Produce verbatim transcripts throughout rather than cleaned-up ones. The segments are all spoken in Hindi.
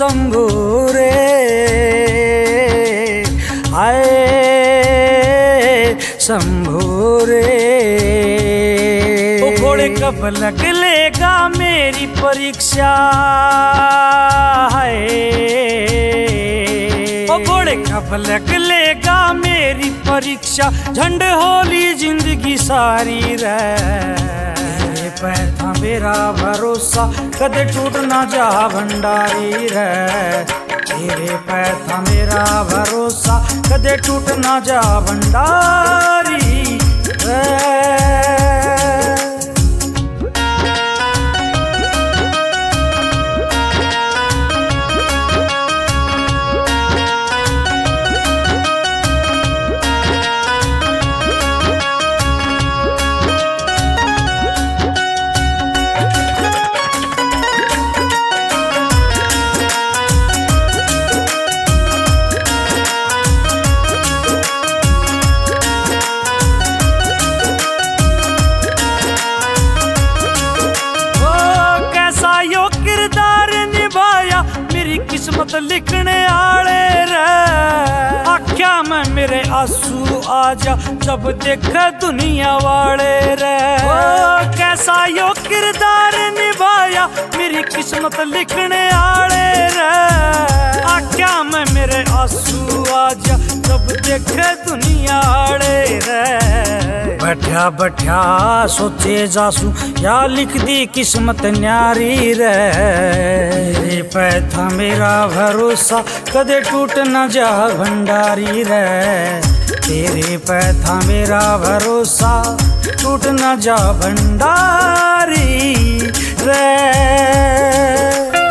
शंभू रे आए शंभू रे। ओ घोड़े कब लग लेगा मेरी परीक्षा है, ओ घोड़े कब लग लेगा मेरी परीक्षा, झंड होली जिंदगी सारी रे। तेरे पे था मेरा भरोसा कदे टूट ना जा भंडारी रे, तेरे पे था मेरा भरोसा कदे टूट ना जा भंडारी रे। किस्मत लिखने आले रे, आख्या में मेरे आंसू आजा जब देखे दुनिया वाले रे। ओ कैसा यो किरदार निभाया मेरी किस्मत लिखने आले रे, आख्या में मेरे आंसू आजा जब देखे दुनिया वाले रे। बैठा बैठा सोचे जासू या लिख दी किस्मत न्यारी रे, तेरे पे था मेरा भरोसा कदे टूट न जा भंडारी रे, तेरे पे था मेरा भरोसा टूट न जा भंडारी रे।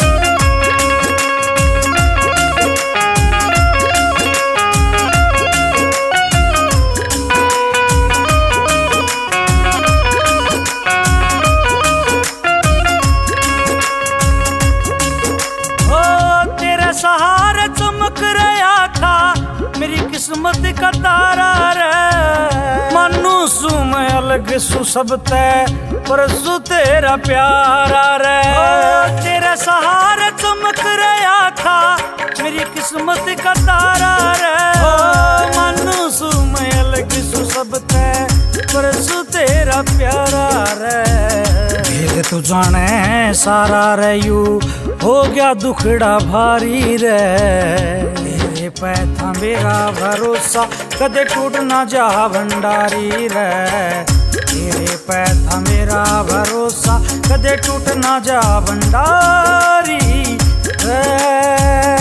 सहारा चमक रहा था मेरी किस्मत का तारा रे, मनु सु मैं अलग सु सब तय पर सु तेरा प्यारा रे। तेरा सहारा चमक रहा था मेरी किस्मत का तारा रे, मनु सु मैं अलग सु सब तय पर सु तेरा प्यारा रे। भेद तू जाने सारा रे यू हो गया दुखड़ा भारी रे, तेरे पे था मेरा भरोसा कदे टूट ना जा भंडारी रे, तेरे पे था मेरा भरोसा कदे टूट ना जा भंडारी रे।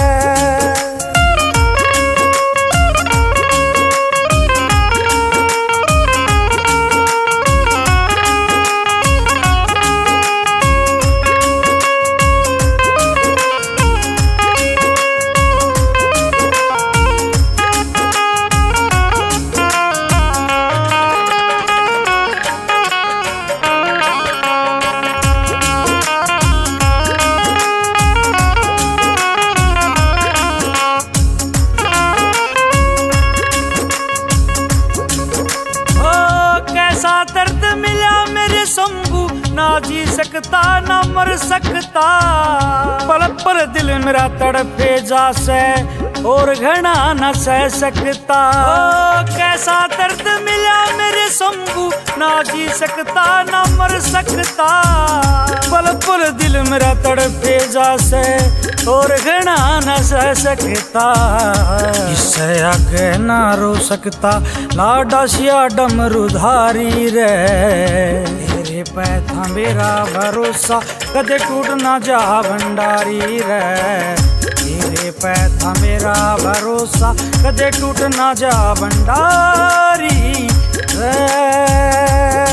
दर्द मिला मेरे शंभू ना जी सकता ना मर सकता, पल पर दिल मेरा तड़पे जा से और घना न सह सकता। ओ कैसा दर्द मिला मेरे शंभू ना जी सकता ना मर सकता, पल पर दिल मेरा तड़पे जा से और घना न सह सकता। इससे आगे ना रो सकता लाडा शिया डमरूधारी रे, तेरे पे था मेरा भरोसा कदे टूट ना जा भंडारी रे, तेरे पे था मेरा भरोसा कदे टूट ना जा भंडारी रे।